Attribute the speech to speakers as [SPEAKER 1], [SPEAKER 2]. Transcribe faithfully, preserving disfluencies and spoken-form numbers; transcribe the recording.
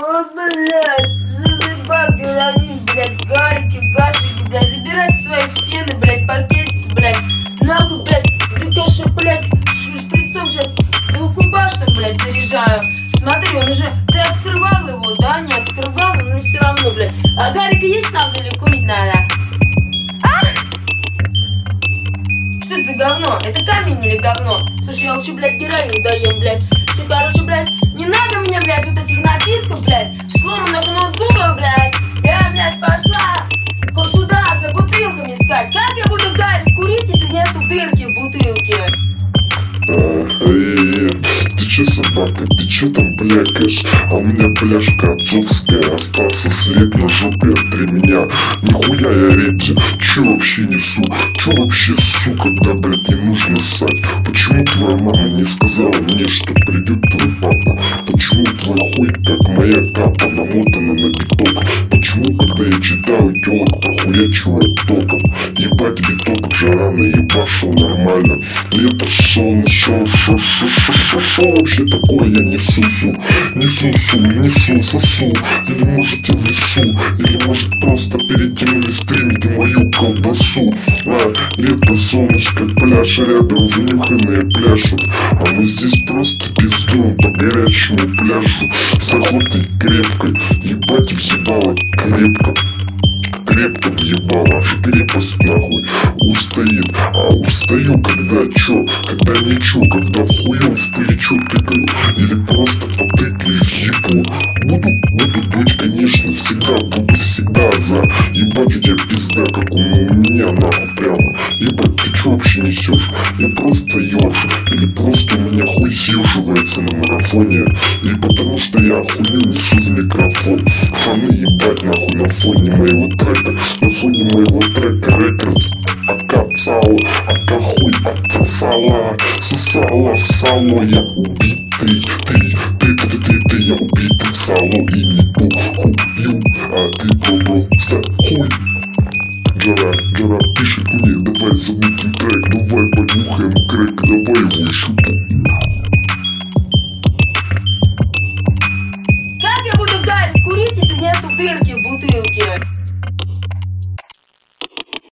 [SPEAKER 1] О, блядь, заебал, героин, блядь, гарики, гашики, блядь, забирайте свои фены, блядь, пакетики, блядь, нахуй, блядь, ты, конечно, блядь, шприцом сейчас двухкубашным, блядь, заряжаю. Смотри, он уже, ты открывал его, да, не открывал, но все равно, блядь. А гарика есть надо или курить надо? Ах! Что это за говно? Это камень или говно? Слушай, я лучше, блядь, героин доем, блядь. Все, короче, блядь, не надо мне, блядь, вот этих напитков, блядь, сломанных ноутбуков, блядь. Я, блядь, пошла вот туда за бутылками искать. Как я буду гарик курить, если нету дырки в бутылке?
[SPEAKER 2] Ты чё, собака, ты чё там блякаешь? А у меня бляшка отцовская, остался след на жопе от ремня. Нихуя я репти, чё вообще несу? Чё вообще ссу, когда, блядь, не нужно ссать? Почему твоя мама не сказала мне, что придет твой папа? Почему твой хуй, как моя капа, намотана на биток? Почему, когда я читаю тёлок, прохуячивает током? Ебать биток, жара наебашил нормально. Лето, солнце, шо, шо, шо, шо, шо, шо вообще такое я несу, су, несу, су, несу, сосу. Или может я в лесу, или может просто перекинули стримики мою колбасу. А, лето, солнышко, пляж, рядом внюханные пляшут. А мы здесь просто пиздуем по горячему пляжу. С охотой крепкой, ебать въебало крепко. Крепко въебало, аж крепость нахуй устоит. А устаю, когда чё, когда ничего, когда хуем в плечо тыкаю. Или просто потыкаю в ебу. Буду, буду дуть, конечно, всегда, буду всегда за. Ебать у тебя пизда, как у меня нахуй прямо. Ебать, ты чё вообще несешь? Я просто ёж. Или просто у меня хуй съеживается на марафоне. И потому что я хуйню несу в микрофон. Фаны ебать нахуй на фоне моего трека. На фоне моего трека рекордс окацала, ака хуй отсосала, сосала в сало. Я убитый, ты, ты, ты, ты, ты, ты, я убитый в сало. И не похую, а ты просто хуй. Джара, Джара пишет мне, давай замутим трек, давай понюхаем крэк, давай его еще.
[SPEAKER 1] Как я буду гарик курить, если нету дырки в бутылке?